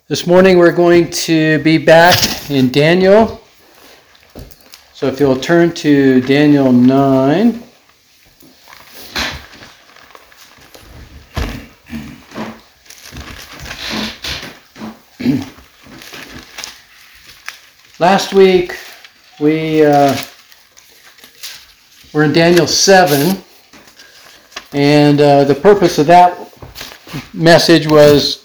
This morning we're going to be back in Daniel. So if you'll turn to Daniel 9. Last week we were in Daniel 7, and the purpose of that message was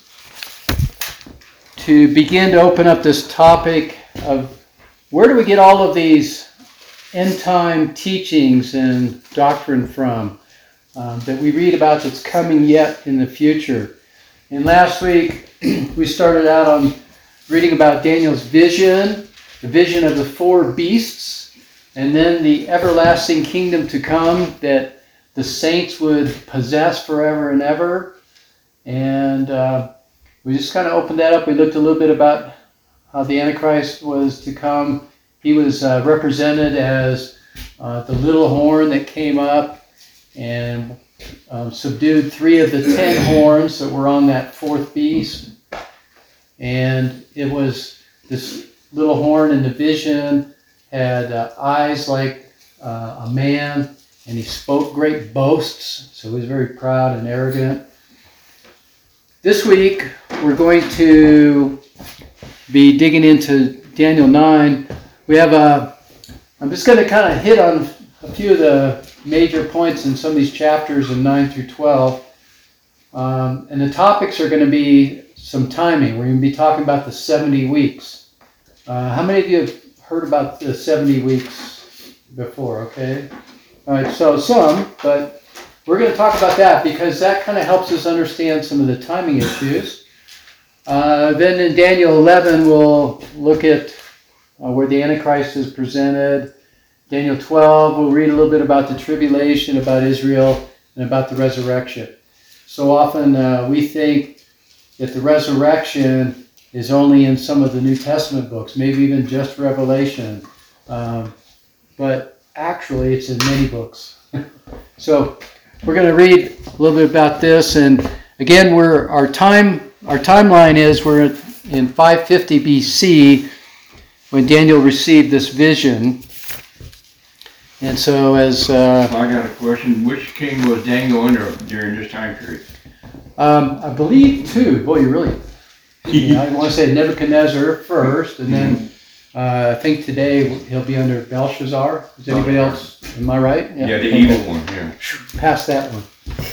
to begin to open up this topic of where do we get all of these end-time teachings and doctrine from that we read about that's coming yet in the future. And last week we started out on reading about Daniel's vision, the vision of the four beasts, and then the everlasting kingdom to come that the saints would possess forever and ever. And we just kind of opened that up. We looked a little bit about how the Antichrist was to come. He was represented as the little horn that came up and subdued 3 of the 10 horns that were on that fourth beast. And it was this little horn in the vision had eyes like a man, and he spoke great boasts, so he was very proud and arrogant. This week, we're going to be digging into Daniel 9. We have I'm just going to kind of hit on a few of the major points in some of these chapters in 9 through 12. And the topics are going to be some timing. We're going to be talking about the 70 weeks. How many of you have heard about the 70 weeks before? Okay. All right, so some, but we're going to talk about that because that kind of helps us understand some of the timing issues. Then in Daniel 11, we'll look at where the Antichrist is presented. Daniel 12, we'll read a little bit about the tribulation, about Israel, and about the resurrection. So often we think that the resurrection is only in some of the New Testament books, maybe even just Revelation. But actually, it's in many books. So we're going to read a little bit about this, and again, our timeline is we're in 550 BC when Daniel received this vision. And so as I got a question. Which king was Daniel under during this time period? I believe 2. Boy, you really... I want to say Nebuchadnezzar first, and then I think today he'll be under Belshazzar. Is anybody else? Am I right? Yeah, the evil one. Yeah. Pass that one.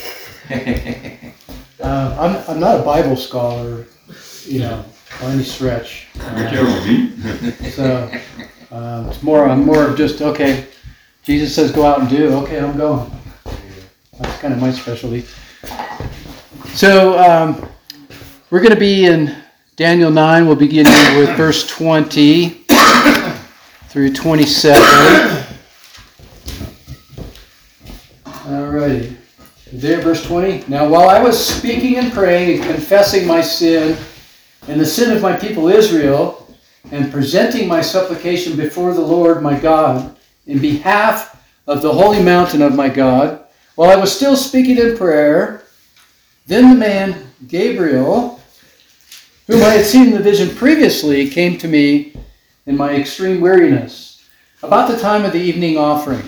I'm not a Bible scholar, by any stretch. So it's I'm more of just okay. Jesus says go out and do. Okay, I'm going. That's kind of my specialty. So we're going to be in Daniel 9. We'll begin with verse 20 through 27. Alrighty. There, verse 20. Now, while I was speaking and praying and confessing my sin and the sin of my people Israel, and presenting my supplication before the Lord my God in behalf of the holy mountain of my God, while I was still speaking in prayer, then the man Gabriel, whom I had seen in the vision previously, came to me in my extreme weariness, about the time of the evening offering.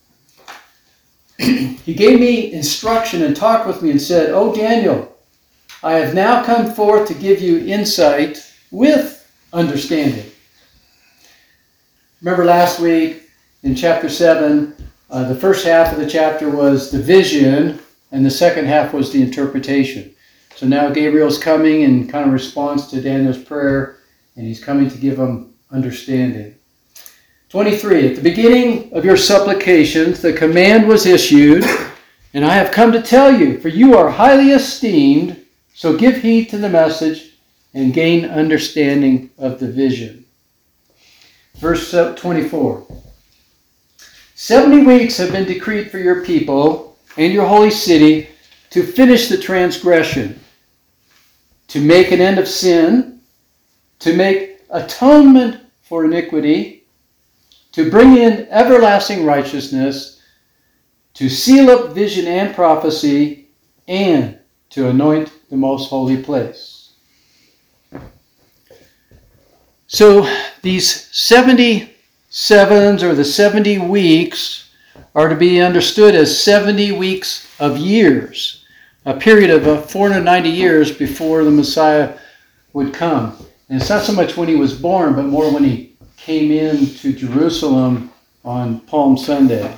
He gave me instruction and talked with me and said, O Daniel, I have now come forth to give you insight with understanding. Remember last week in chapter 7, the first half of the chapter was the vision, and the second half was the interpretation. So now Gabriel's coming in kind of response to Daniel's prayer, and he's coming to give him understanding. 23, at the beginning of your supplications, the command was issued, and I have come to tell you, for you are highly esteemed, so give heed to the message and gain understanding of the vision. Verse 24, 70 weeks have been decreed for your people and your holy city to finish the transgression, to make an end of sin, to make atonement for iniquity, to bring in everlasting righteousness, to seal up vision and prophecy, and to anoint the most holy place. So these 77s or the 70 weeks are to be understood as 70 weeks of years, a period of 490 years before the Messiah would come. And it's not so much when he was born, but more when he came into Jerusalem on Palm Sunday.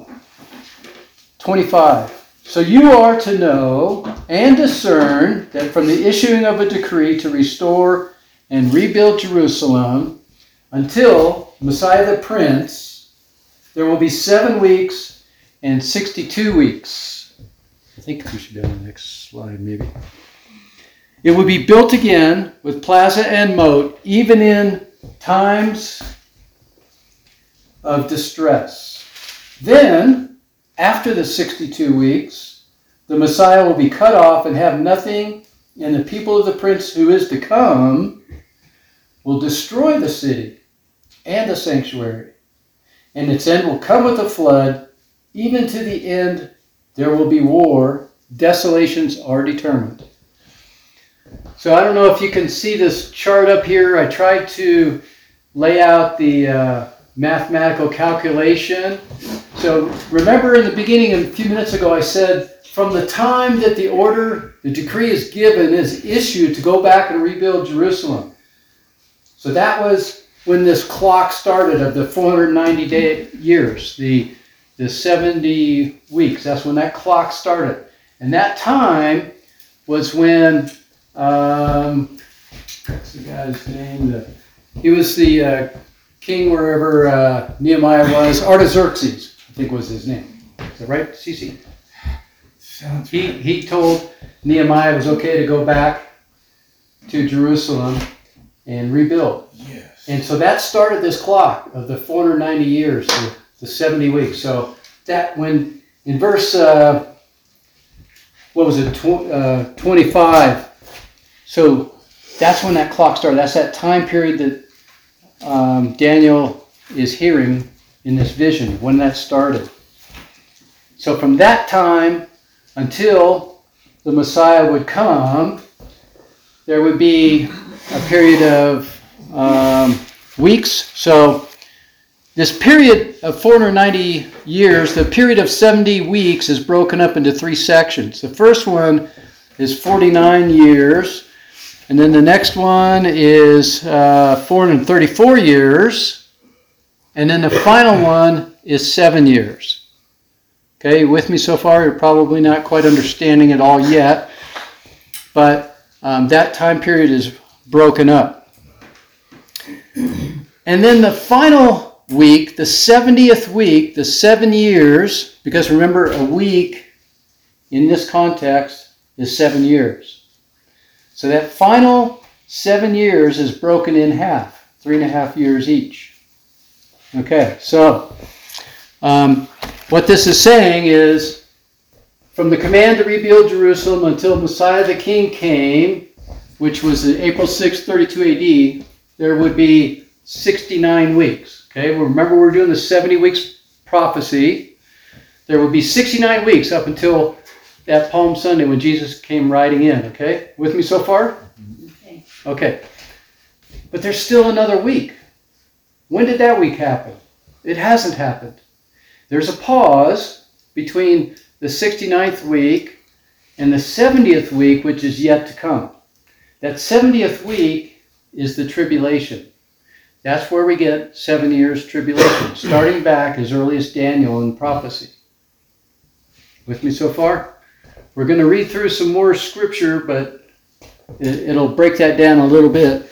25. So you are to know and discern that from the issuing of a decree to restore and rebuild Jerusalem until Messiah the Prince, there will be 7 weeks and 62 weeks. I think we should be on the next slide, maybe. It will be built again with plaza and moat, even in times of distress. Then, after the 62 weeks, the Messiah will be cut off and have nothing, and the people of the Prince who is to come will destroy the city and the sanctuary. And its end will come with a flood. Even to the end there will be war. Desolations are determined. So I don't know if you can see this chart up here. I tried to lay out the mathematical calculation. So remember in the beginning, a few minutes ago, I said from the time that the decree is given, is issued to go back and rebuild Jerusalem. So that was when this clock started of the 490 years, the 70 weeks. That's when that clock started. And that time was when, what's the guy's name? He was the king wherever Nehemiah was. Artaxerxes, I think was his name. Is that right, Cece? Sounds He told Nehemiah it was okay to go back to Jerusalem and rebuild. Yes. And so that started this clock of the 490 years, the 70 weeks. So that when in verse, 25. So that's when that clock started. That's that time period that Daniel is hearing in this vision, when that started. So from that time until the Messiah would come, there would be a period of weeks. So this period of 490 years, the period of 70 weeks is broken up into 3 sections. The first one is 49 years, and then the next one is 434 years, and then the final one is 7 years. Okay, you with me so far? You're probably not quite understanding it all yet, but that time period is broken up. And then the final week, the 70th week, the 7 years, because remember, a week in this context is 7 years. So that final 7 years is broken in half, 3.5 years each. Okay, so what this is saying is, from the command to rebuild Jerusalem until Messiah the King came, which was April 6, 32 AD, there would be 69 weeks. Okay, well, remember we're doing the 70 weeks prophecy. There would be 69 weeks up until that Palm Sunday when Jesus came riding in. Okay, with me so far? Okay. But there's still another week. When did that week happen? It hasn't happened. There's a pause between the 69th week and the 70th week, which is yet to come. That 70th week is the tribulation. That's where we get 7 years tribulation, starting back as early as Daniel in prophecy. With me so far? We're going to read through some more scripture, but it'll break that down a little bit.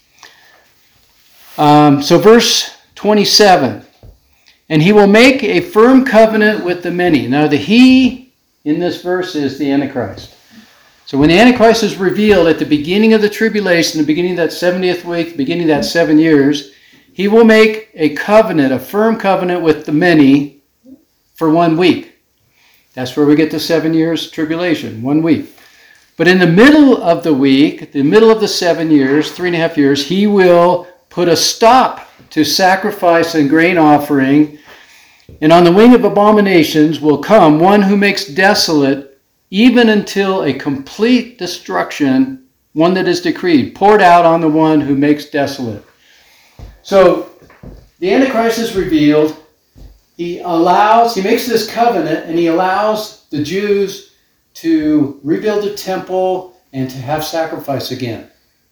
So verse 27. And he will make a firm covenant with the many. Now the he in this verse is the Antichrist. So when the Antichrist is revealed at the beginning of the tribulation, the beginning of that 70th week, the beginning of that 7 years, he will make a covenant, a firm covenant with the many for 1 week. That's where we get the 7 years tribulation, 1 week. But in the middle of the week, the middle of the 7 years, 3.5 years, he will put a stop to sacrifice and grain offering, and on the wing of abominations will come one who makes desolate, even until a complete destruction, one that is decreed, poured out on the one who makes desolate. So the Antichrist is revealed. He makes this covenant, and he allows the Jews to rebuild the temple and to have sacrifice again.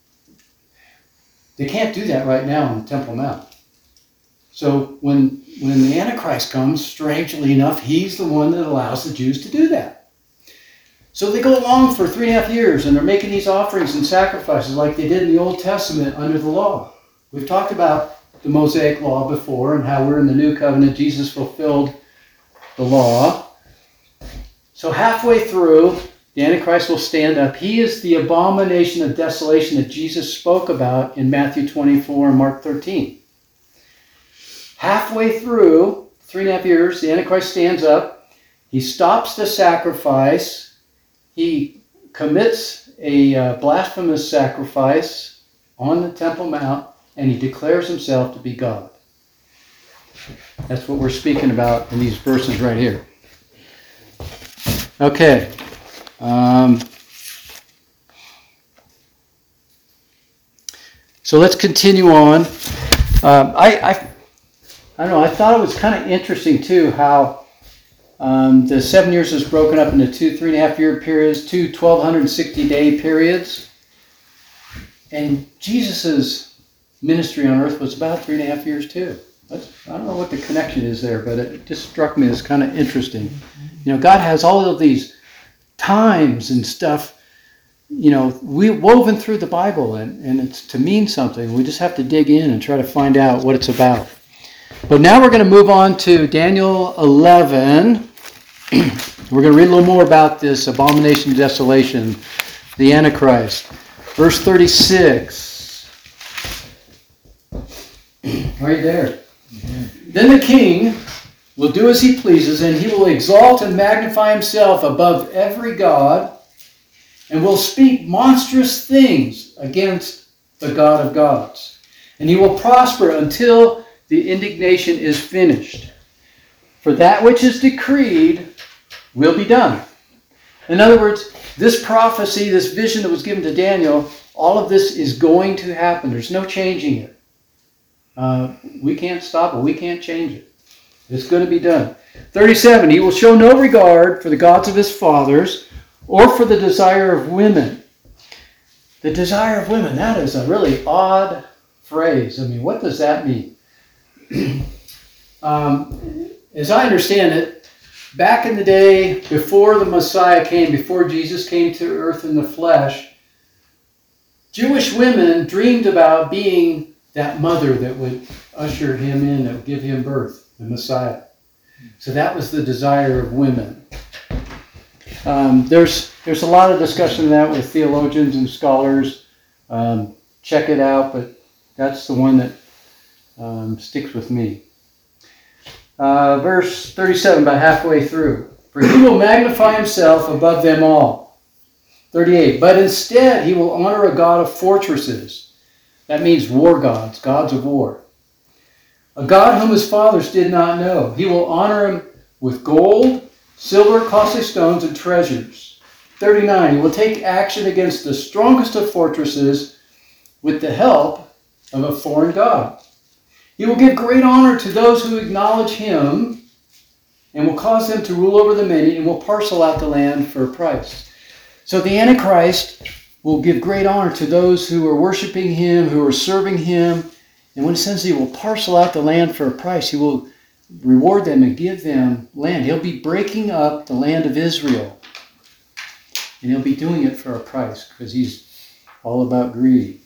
They can't do that right now on the Temple Mount. So when the Antichrist comes, strangely enough, he's the one that allows the Jews to do that. So they go along for 3.5 years, and they're making these offerings and sacrifices like they did in the Old Testament under the law. We've talked about the Mosaic Law before and how we're in the New Covenant. Jesus fulfilled the law. So halfway through, the Antichrist will stand up. He is the abomination of desolation that Jesus spoke about in Matthew 24 and Mark 13. Halfway through, 3.5 years, the Antichrist stands up. He stops the sacrifice. He commits a blasphemous sacrifice on the Temple Mount, and he declares himself to be God. That's what we're speaking about in these verses right here. Okay. So let's continue on. I don't know, I thought it was kind of interesting too how the 7 years is broken up into 2 3.5 year periods, 2 1,260-day periods. And Jesus' ministry on earth was about 3.5 years too. I don't know what the connection is there, but it just struck me as kind of interesting. You know, God has all of these times and stuff, you know, woven through the Bible, and it's to mean something. We just have to dig in and try to find out what it's about. But now we're going to move on to Daniel 11. We're going to read a little more about this abomination of desolation, the Antichrist. Verse 36. Right there. Then the king will do as he pleases, and he will exalt and magnify himself above every god, and will speak monstrous things against the God of gods. And he will prosper until the indignation is finished. For that which is decreed will be done. In other words, this prophecy, this vision that was given to Daniel, all of this is going to happen. There's no changing it. We can't stop it. We can't change it. It's going to be done. 37, he will show no regard for the gods of his fathers or for the desire of women. The desire of women, that is a really odd phrase. I mean, what does that mean? As I understand it, back in the day, before the Messiah came, before Jesus came to earth in the flesh, Jewish women dreamed about being that mother that would usher him in, that would give him birth, the Messiah. So that was the desire of women. There's a lot of discussion of that with theologians and scholars. Check it out, but that's the one that sticks with me. Verse 37, about halfway through. For he will magnify himself above them all. 38, but instead he will honor a god of fortresses. That means war gods, gods of war. A God whom his fathers did not know. He will honor him with gold, silver, costly stones, and treasures. 39, he will take action against the strongest of fortresses with the help of a foreign god. He will give great honor to those who acknowledge him and will cause them to rule over the many and will parcel out the land for a price. So the Antichrist will give great honor to those who are worshiping him, who are serving him. And when it says he will parcel out the land for a price, he will reward them and give them land. He'll be breaking up the land of Israel. And he'll be doing it for a price because he's all about greed.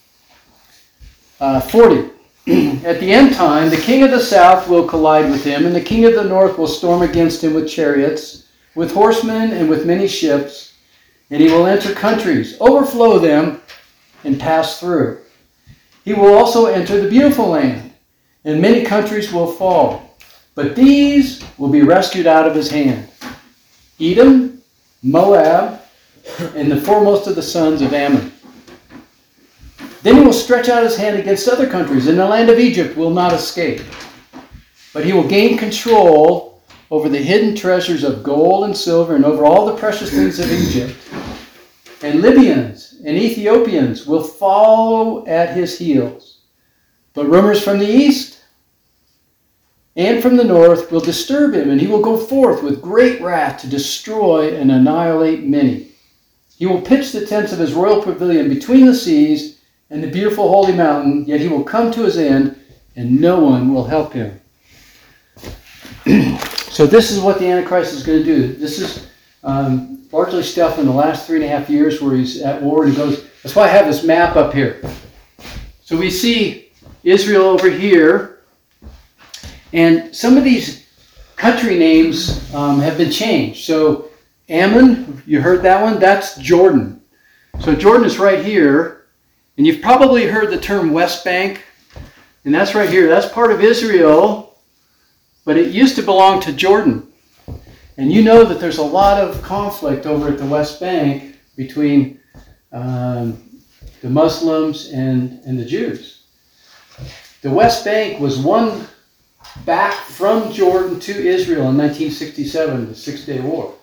40. At the end time, the king of the south will collide with him, and the king of the north will storm against him with chariots, with horsemen, and with many ships. And he will enter countries, overflow them, and pass through. He will also enter the beautiful land, and many countries will fall. But these will be rescued out of his hand. Edom, Moab, and the foremost of the sons of Ammon. Then he will stretch out his hand against other countries, and the land of Egypt will not escape. But he will gain control over the hidden treasures of gold and silver, and over all the precious things of Egypt. And Libyans and Ethiopians will follow at his heels. But rumors from the east and from the north will disturb him, and he will go forth with great wrath to destroy and annihilate many. He will pitch the tents of his royal pavilion between the seas and the beautiful holy mountain, yet he will come to his end, and no one will help him. So this is what the Antichrist is going to do. This is largely stuff in the last 3.5 years where he's at war, and he goes. That's why I have this map up here. So we see Israel over here, and some of these country names have been changed. So Ammon, you heard that one? That's Jordan. So Jordan is right here, and you've probably heard the term West Bank, and that's right here. That's part of Israel, but it used to belong to Jordan. And you know that there's a lot of conflict over at the West Bank between the Muslims and the Jews. The West Bank was won back from Jordan to Israel in 1967, the Six-Day War.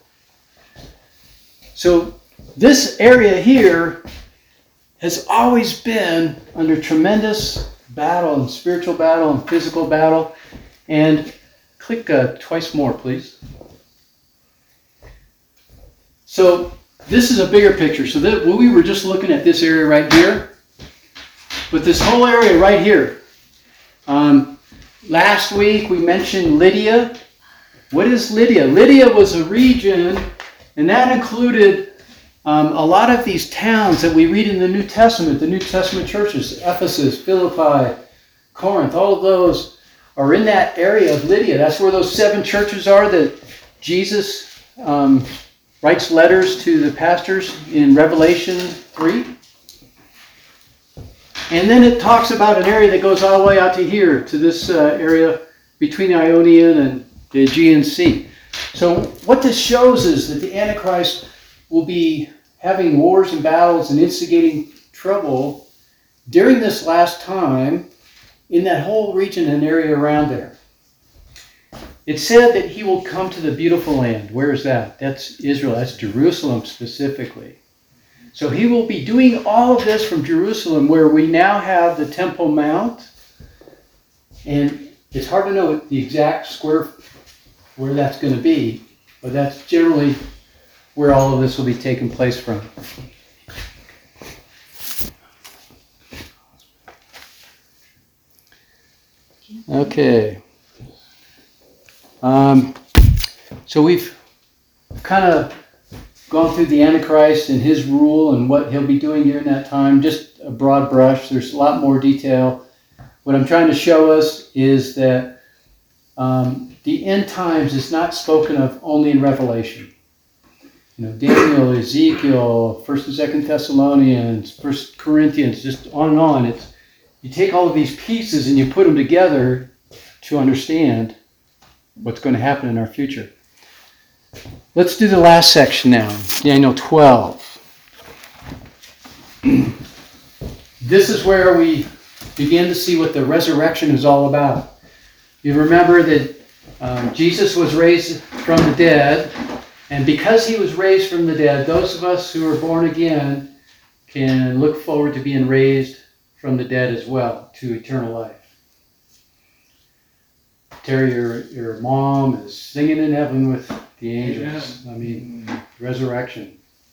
So this area here has always been under tremendous battle and spiritual battle and physical battle. And click twice more, please. So this is a bigger picture. So we were just looking at this area right here. But this whole area right here. Last week we mentioned Lydia. What is Lydia? Lydia was a region, and that included a lot of these towns that we read in the New Testament churches, Ephesus, Philippi, Corinth, all of those are in that area of Lydia. That's where those 7 churches are that Jesus writes letters to the pastors in Revelation 3. And then it talks about an area that goes all the way out to here, to this area between the Ionian and the Aegean Sea. So what this shows is that the Antichrist will be having wars and battles and instigating trouble during this last time in that whole region and area around there. It said that he will come to the beautiful land. Where is that? That's Israel. That's Jerusalem specifically. So he will be doing all of this from Jerusalem, where we now have the Temple Mount. And it's hard to know the exact square where that's going to be, but that's generally where all of this will be taking place from. Okay. So we've kind of gone through the Antichrist and his rule and what he'll be doing during that time. Just a broad brush. There's a lot more detail. What I'm trying to show us is that the end times is not spoken of only in Revelation. Daniel, Ezekiel, 1st and 2nd Thessalonians, 1st Corinthians, just on and on. You take all of these pieces and you put them together to understand what's going to happen in our future. Let's do the last section now, Daniel 12. This is where we begin to see what the resurrection is all about. You remember that Jesus was raised from the dead, and because he was raised from the dead, those of us who are born again can look forward to being raised from the dead as well, to eternal life. Terry, your mom is singing in heaven with the angels. Yeah. Resurrection.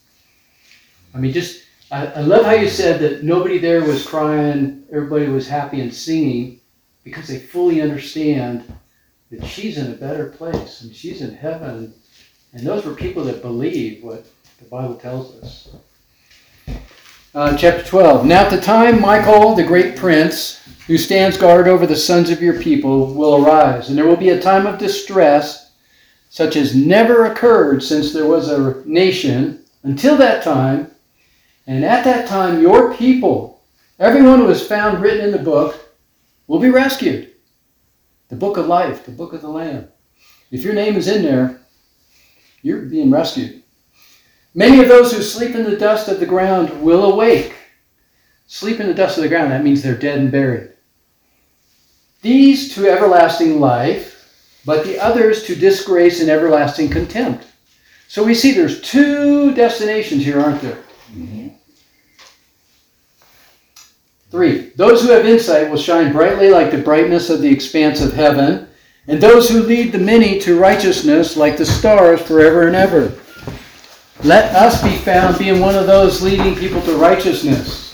I love how you said that nobody there was crying, everybody was happy and singing, because they fully understand that she's in a better place, and she's in heaven. And those were people that believe what the Bible tells us. Chapter 12. Now at the time Michael, the great prince, who stands guard over the sons of your people, will arise, and there will be a time of distress such as never occurred since there was a nation until that time. And at that time your people, everyone who is found written in the book, will be rescued. The book of life, the book of the Lamb. If your name is in there, you're being rescued. Many of those who sleep in the dust of the ground will awake. Sleep in the dust of the ground, that means they're dead and buried. These to everlasting life, but the others to disgrace and everlasting contempt. So we see there's 2 destinations here, aren't there? Mm-hmm. 3. Those who have insight will shine brightly like the brightness of the expanse of heaven, and those who lead the many to righteousness like the stars forever and ever. Let us be found being one of those leading people to righteousness.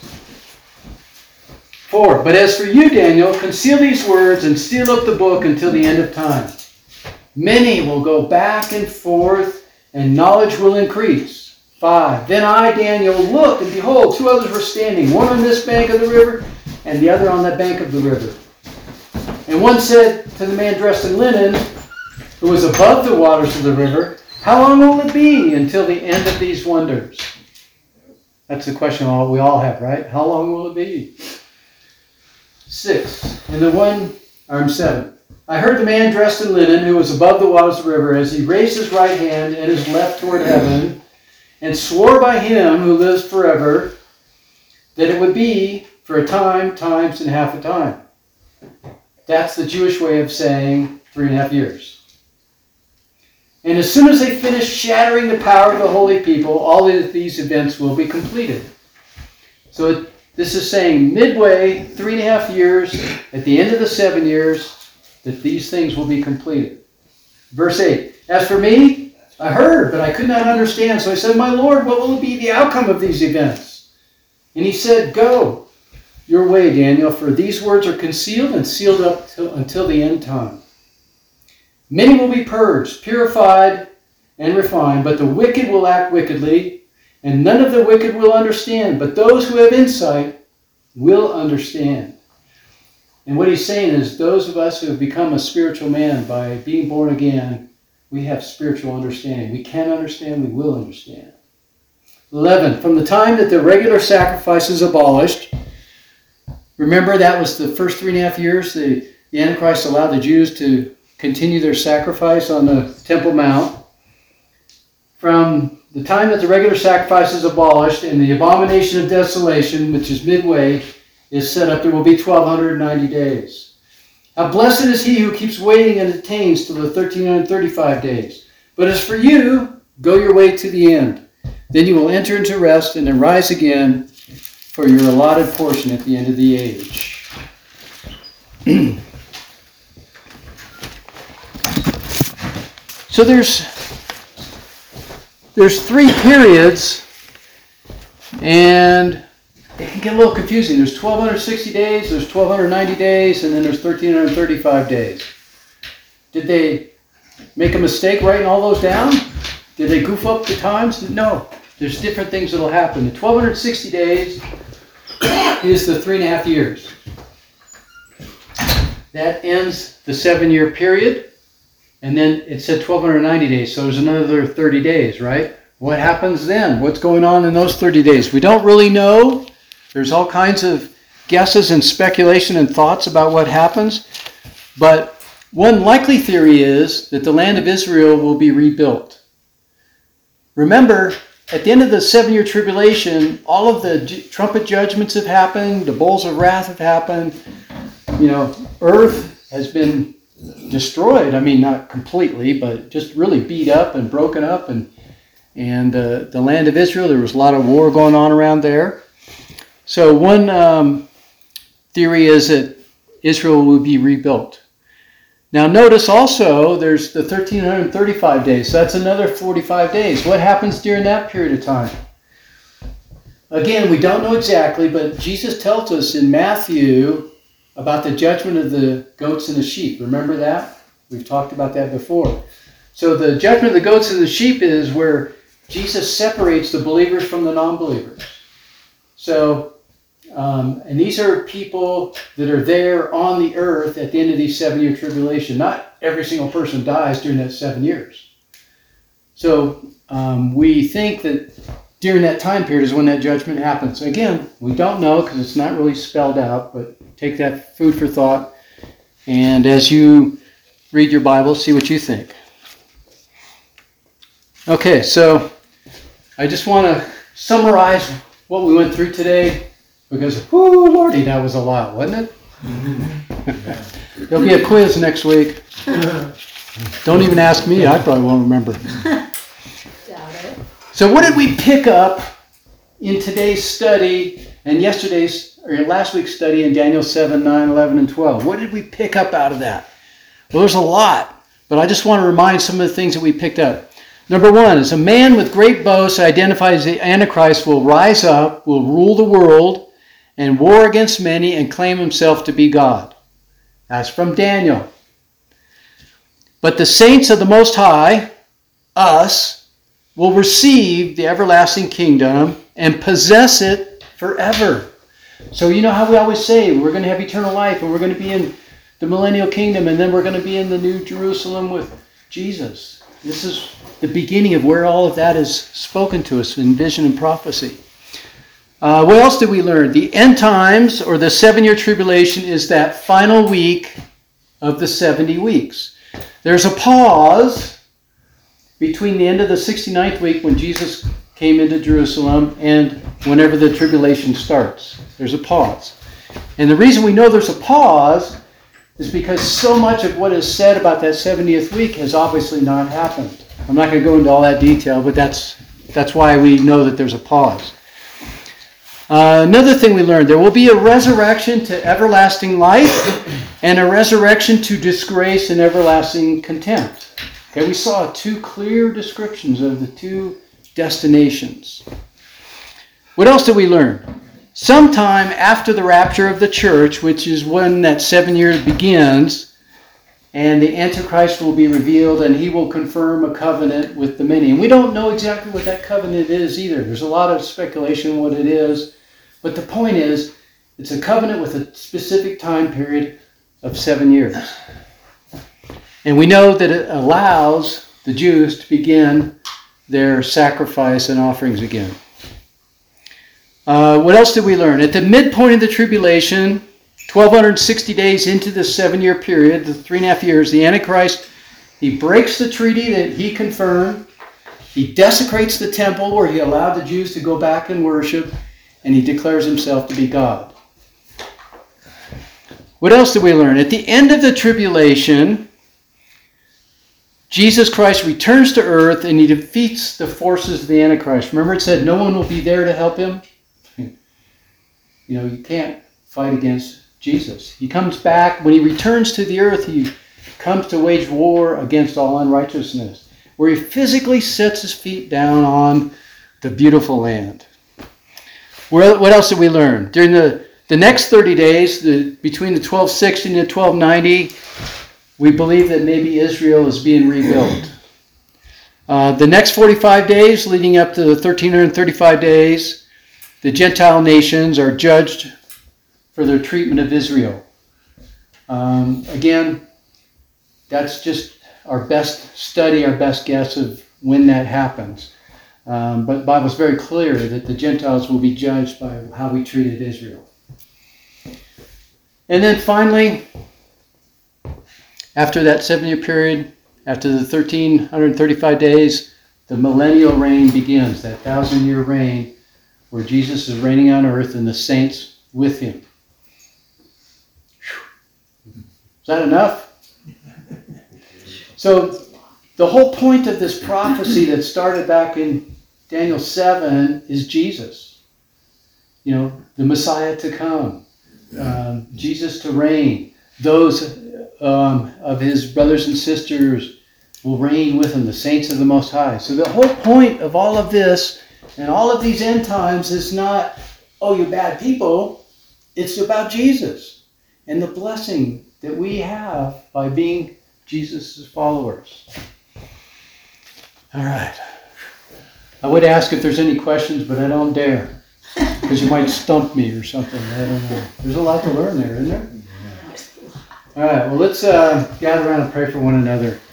4. But as for you, Daniel, conceal these words and seal up the book until the end of time. Many will go back and forth, and knowledge will increase. 5. Then I, Daniel, looked, and behold, 2 others were standing, one on this bank of the river, and the other on that bank of the river. And one said to the man dressed in linen, who was above the waters of the river, how long will it be until the end of these wonders? That's the question we all have, right? How long will it be? 6. And 7. I heard the man dressed in linen, who was above the waters of the river, as he raised his right hand and his left toward heaven, and swore by him who lives forever, that it would be for a time, times, and half a time. That's the Jewish way of saying 3.5 years. And as soon as they finish shattering the power of the holy people, all of these events will be completed. So this is saying midway, 3.5 years, at the end of the 7 years, that these things will be completed. Verse 8, as for me, I heard, but I could not understand. So I said, my Lord, what will be the outcome of these events? And he said, go your way, Daniel, for these words are concealed and sealed up until the end time. Many will be purged, purified, and refined, but the wicked will act wickedly, and none of the wicked will understand, but those who have insight will understand. And what he's saying is, those of us who have become a spiritual man by being born again, we have spiritual understanding. We can understand, we will understand. 11, from the time that the regular sacrifice is abolished, remember that was the first 3.5 years the Antichrist allowed the Jews to continue their sacrifice on the Temple Mount. From the time that the regular sacrifice is abolished and the abomination of desolation, which is midway, is set up, there will be 1,290 days. How blessed is he who keeps waiting and attains to the 1,335 days. But as for you, go your way to the end. Then you will enter into rest and then rise again for your allotted portion at the end of the age. So there's 3 periods, and it can get a little confusing. There's 1,260 days, there's 1,290 days, and then there's 1,335 days. Did they make a mistake writing all those down? Did they goof up the times? No. There's different things that will happen. The 1,260 days is the 3.5 years. That ends the 7-year period. And then it said 1,290 days, so there's another 30 days, right? What happens then? What's going on in those 30 days? We don't really know. There's all kinds of guesses and speculation and thoughts about what happens. But one likely theory is that the land of Israel will be rebuilt. Remember, at the end of the 7-year tribulation, all of the trumpet judgments have happened, the bowls of wrath have happened. Earth has been destroyed. I mean, not completely, but just really beat up and broken up. And the land of Israel, there was a lot of war going on around there. So one theory is that Israel will be rebuilt. Now notice also there's the 1,335 days. So that's another 45 days. What happens during that period of time? Again, we don't know exactly, but Jesus tells us in Matthew about the judgment of the goats and the sheep. Remember that? We've talked about that before. So the judgment of the goats and the sheep is where Jesus separates the believers from the non-believers. So, and these are people that are there on the earth at the end of these 7-year tribulation. Not every single person dies during that 7 years. So we think that during that time period is when that judgment happens. Again, we don't know because it's not really spelled out, but take that food for thought. And as you read your Bible, see what you think. Okay, so I just want to summarize what we went through today because, whoo, Lordy, that was a lot, wasn't it? Mm-hmm. There'll be a quiz next week. Don't even ask me, I probably won't remember. So what did we pick up in today's study And last week's study in Daniel 7, 9, 11, and 12. What did we pick up out of that? Well, there's a lot, but I just want to remind some of the things that we picked up. Number one is a man with great boasts identified as the Antichrist will rise up, will rule the world, and war against many and claim himself to be God. That's from Daniel. But the saints of the Most High, us, will receive the everlasting kingdom and possess it forever. So you know how we always say we're going to have eternal life and we're going to be in the millennial kingdom and then we're going to be in the New Jerusalem with Jesus. This is the beginning of where all of that is spoken to us in vision and prophecy. What else did we learn? The end times, or the 7-year tribulation, is that final week of the 70 weeks. There's a pause between the end of the 69th week when Jesus came into Jerusalem and whenever the tribulation starts. There's a pause. And the reason we know there's a pause is because so much of what is said about that 70th week has obviously not happened. I'm not going to go into all that detail, but that's why we know that there's a pause. Another thing we learned, there will be a resurrection to everlasting life and a resurrection to disgrace and everlasting contempt. Okay, we saw 2 clear descriptions of the 2 destinations. What else did we learn? Sometime after the rapture of the church, which is when that 7 years begins, and the Antichrist will be revealed and he will confirm a covenant with the many. And we don't know exactly what that covenant is either. There's a lot of speculation what it is. But the point is, it's a covenant with a specific time period of 7 years. And we know that it allows the Jews to begin their sacrifice and offerings again. What else did we learn? At the midpoint of the tribulation, 1,260 days into the 7-year period, the 3.5 years, the Antichrist, he breaks the treaty that he confirmed. He desecrates the temple where he allowed the Jews to go back and worship, and he declares himself to be God. What else did we learn? At the end of the tribulation, Jesus Christ returns to earth and he defeats the forces of the Antichrist. Remember it said no one will be there to help him? You can't fight against Jesus. He comes back. When he returns to the earth, he comes to wage war against all unrighteousness, where he physically sets his feet down on the beautiful land. What else did we learn? During the next 30 days, between the 1260 and the 1290, we believe that maybe Israel is being rebuilt. The next 45 days, leading up to the 1335 days, the Gentile nations are judged for their treatment of Israel. Again, that's just our best study, our best guess of when that happens. But the Bible's very clear that the Gentiles will be judged by how we treated Israel. And then finally, after that 7-year period, after the 1335 days, the millennial reign begins, that 1,000-year reign where Jesus is reigning on earth and the saints with him. Is that enough? So the whole point of this prophecy that started back in Daniel 7 is Jesus. The Messiah to come. Jesus to reign. Those of his brothers and sisters will reign with him, the saints of the Most High. So the whole point of all of this and all of these end times is not, oh, you bad people. It's about Jesus and the blessing that we have by being Jesus' followers. All right. I would ask if there's any questions, but I don't dare. Because you might stump me or something. I don't know. There's a lot to learn there, isn't there? All right. Well, let's gather around and pray for one another.